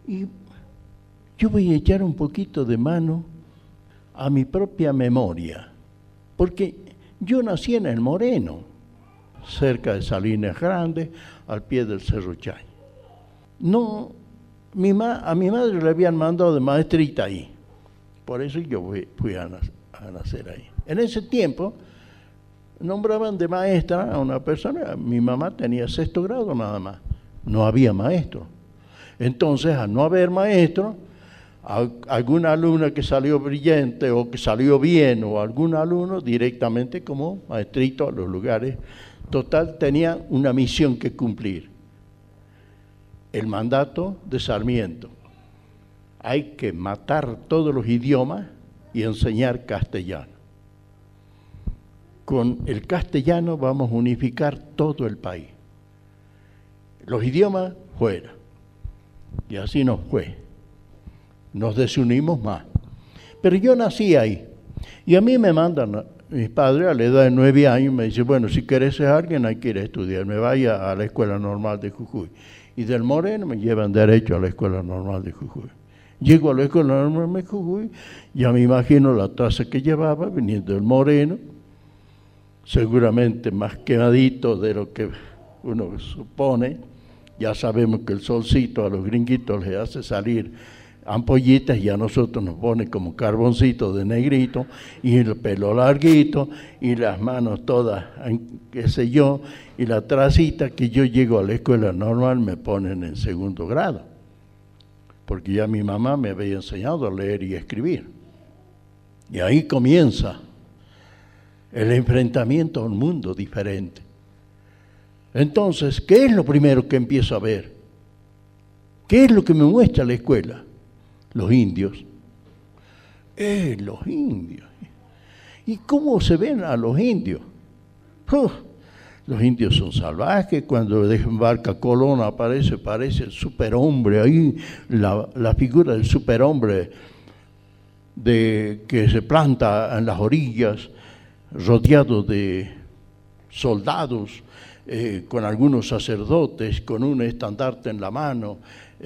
Y yo voy a echar un poquito de mano a mi propia memoria, porque yo nací en El Moreno, cerca de Salinas Grandes, al pie del Cerro Chay. No, a mi madre le habían mandado de maestrita ahí, por eso yo fui a nacer ahí. En ese tiempo nombraban de maestra a una persona, mi mamá tenía 6º grado nada más, no había maestro. Entonces, al no haber maestro, alguna alumna que salió brillante o que salió bien, o algún alumno directamente como maestrito a los lugares. Total, tenía una misión que cumplir. El mandato de Sarmiento. Hay que matar todos los idiomas y enseñar castellano. Con el castellano vamos a unificar todo el país. Los idiomas fuera. Y así nos fue. Nos desunimos más. Pero yo nací ahí. Y a mí me mandan, mis padres a la edad de 9 años, me dicen, bueno, si querés ser alguien hay que ir a estudiar. Me vaya a la Escuela Normal de Jujuy. Y del Moreno me llevan derecho a la Escuela Normal de Jujuy. Llego a la Escuela Normal de Jujuy, ya me imagino la traza que llevaba, viniendo del Moreno, seguramente más quemadito de lo que uno supone. Ya sabemos que el solcito a los gringuitos les hace salir ampollitas y a nosotros nos pone como carboncito de negrito, y el pelo larguito, y las manos todas, qué sé yo, y la tracita que yo llego a la Escuela Normal me ponen en 2º grado, porque ya mi mamá me había enseñado a leer y escribir. Y ahí comienza el enfrentamiento a un mundo diferente. Entonces, ¿qué es lo primero que empiezo a ver? ¿Qué es lo que me muestra la escuela? Los indios. Los indios. ¿Y cómo se ven a los indios? Los indios son salvajes. Cuando desembarca Colón parece el superhombre ahí, la figura del superhombre que se planta en las orillas, rodeado de soldados, con algunos sacerdotes, con un estandarte en la mano,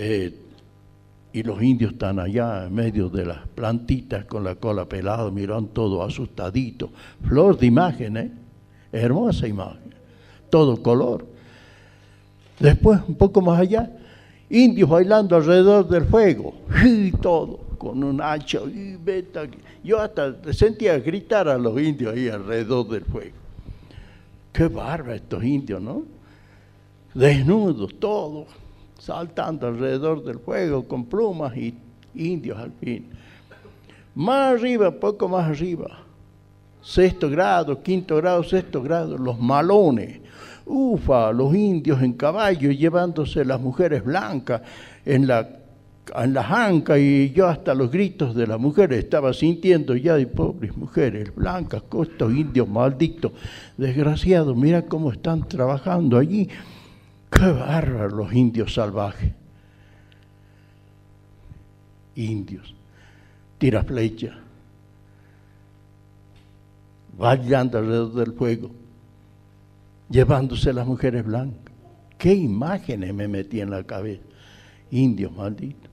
y los indios están allá en medio de las plantitas con la cola pelada, miran todo asustadito. Flor de imagen, hermosa imagen, todo color. Después, un poco más allá, indios bailando alrededor del fuego, y todo, con un hacha, y beta. Yo hasta sentía gritar a los indios ahí alrededor del fuego. Qué bárbaro estos indios, ¿no? Desnudos, todos, saltando alrededor del fuego con plumas y indios al fin. Más arriba, poco más arriba, 6º grado, 5º grado, 6º grado, los malones. Ufa, los indios en caballo llevándose las mujeres blancas en las ancas, y yo hasta los gritos de las mujeres estaba sintiendo ya de pobres mujeres blancas, estos indios malditos, desgraciados, mira cómo están trabajando allí. ¡Qué bárbaros los indios salvajes! Indios, tira flecha, bailando alrededor del fuego, llevándose las mujeres blancas. ¡Qué imágenes me metí en la cabeza! Indios malditos.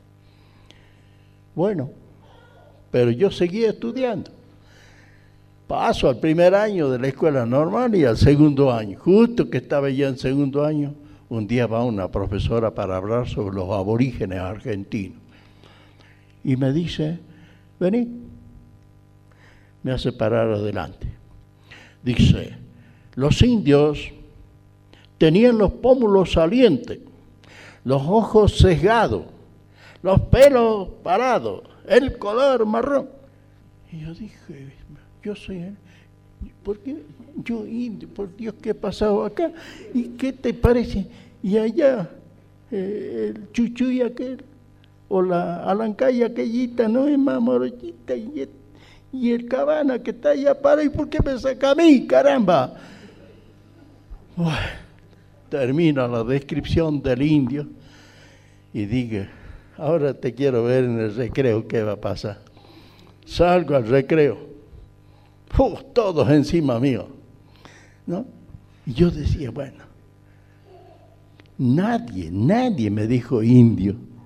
Bueno, pero yo seguía estudiando. Paso al primer año de la escuela normal y al 2º año. Justo que estaba ya en 2º año, un día va una profesora para hablar sobre los aborígenes argentinos. Y me dice, vení, me hace parar adelante. Dice, los indios tenían los pómulos salientes, los ojos sesgados, los pelos parados, el color marrón. Y yo dije, yo soy él. ¿Por qué? Yo indio, por Dios, ¿qué ha pasado acá? ¿Y qué te parece? Y allá, el chuchuy aquel, o la alancaya aquellita, no es más morochita, y el cabana que está allá para, ¿y por qué me saca a mí, caramba? Bueno, termina la descripción del indio y digo, ahora te quiero ver en el recreo, ¿qué va a pasar? Salgo al recreo, todos encima mío, ¿no? Y yo decía, bueno, nadie me dijo indio,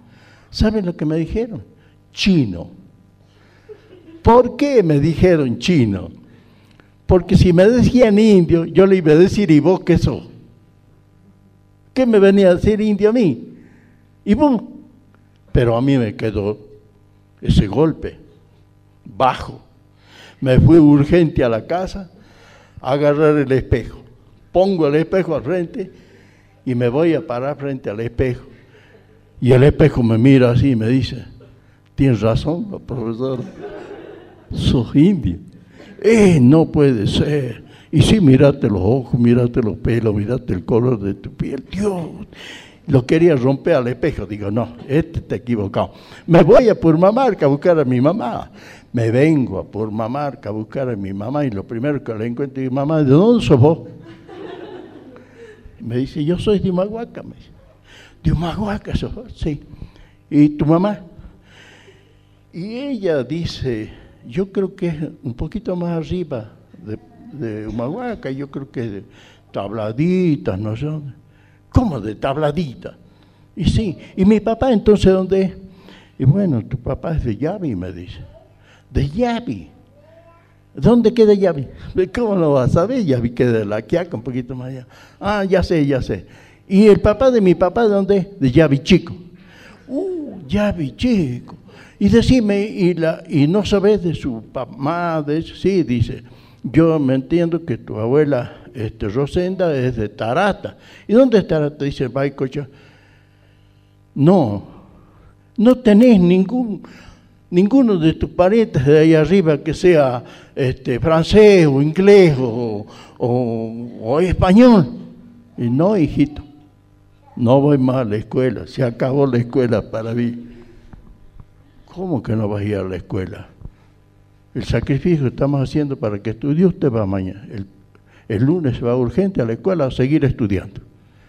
¿Saben lo que me dijeron? Chino. ¿Por qué me dijeron chino? Porque si me decían indio, yo le iba a decir, ¿y vos qué sos? ¿Qué me venía a decir indio a mí? ¿Y vos? Pero a mí me quedó ese golpe bajo. Me fui urgente a la casa a agarrar el espejo. Pongo el espejo al frente y me voy a parar frente al espejo. Y el espejo me mira así y me dice, tienes razón, profesor, sos indio. No puede ser. Y sí, mírate los ojos, mírate los pelos, mírate el color de tu piel. Dios, lo quería romper al espejo. Digo, no, está equivocado. Me voy a Purmamarca a buscar a mi mamá. Me vengo a Purmamarca a buscar a mi mamá y lo primero que le encuentro es, mamá, ¿de dónde sos vos? Me dice, yo soy de Humahuaca. Me dice, ¿de Humahuaca sos vos? Sí. ¿Y tu mamá? Y ella dice, yo creo que es un poquito más arriba de Humahuaca, yo creo que de Tabladitas, no sé dónde. ¿Cómo de Tabladitas? Y sí, ¿y mi papá entonces dónde es? Y bueno, tu papá es de Yavi, me dice. ¿De Yavi? ¿Dónde queda Yavi? ¿Cómo lo vas a saber? Yavi queda de La Quiaca, un poquito más allá. Ah, ya sé, ya sé. ¿Y el papá de mi papá dónde es? De Yavi Chico. Yavi Chico. Y decime, y no sabes de su mamá, de eso. Sí, dice, yo me entiendo que tu abuela Rosenda es de Tarata. ¿Y dónde es Tarata? Dice Baicocha. No tenés ninguno de tus parientes de ahí arriba que sea francés o inglés o español. Y no, hijito, no voy más a la escuela, se acabó la escuela para mí. ¿Cómo que no vas a ir a la escuela? El sacrificio que estamos haciendo para que estudie usted va mañana. El lunes va urgente a la escuela a seguir estudiando.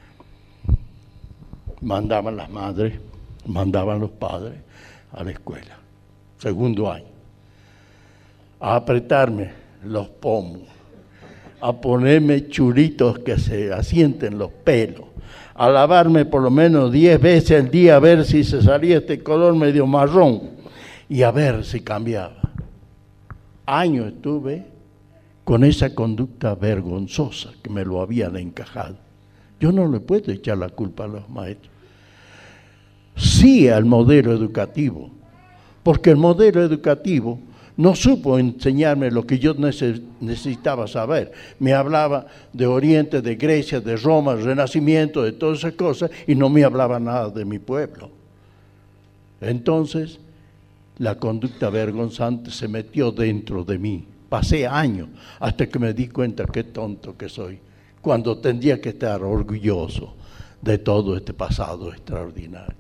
Mandaban las madres, mandaban los padres a la escuela, segundo año, a apretarme los pomos, a ponerme churitos que se asienten los pelos, a lavarme por lo menos 10 veces al día a ver si se salía este color medio marrón y a ver si cambiaba. Años estuve con esa conducta vergonzosa que me lo habían encajado. Yo no le puedo echar la culpa a los maestros. Sí al modelo educativo, porque el modelo educativo no supo enseñarme lo que yo necesitaba saber. Me hablaba de Oriente, de Grecia, de Roma, del Renacimiento, de todas esas cosas, y no me hablaba nada de mi pueblo. Entonces, la conducta vergonzante se metió dentro de mí. Pasé años hasta que me di cuenta qué tonto que soy, cuando tendría que estar orgulloso de todo este pasado extraordinario.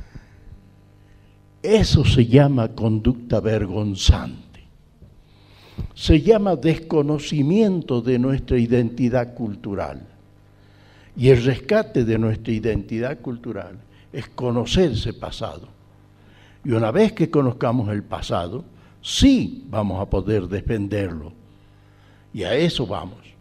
Eso se llama conducta vergonzante. Se llama desconocimiento de nuestra identidad cultural. Y el rescate de nuestra identidad cultural es conocer ese pasado. Y una vez que conozcamos el pasado, sí vamos a poder defenderlo. Y a eso vamos.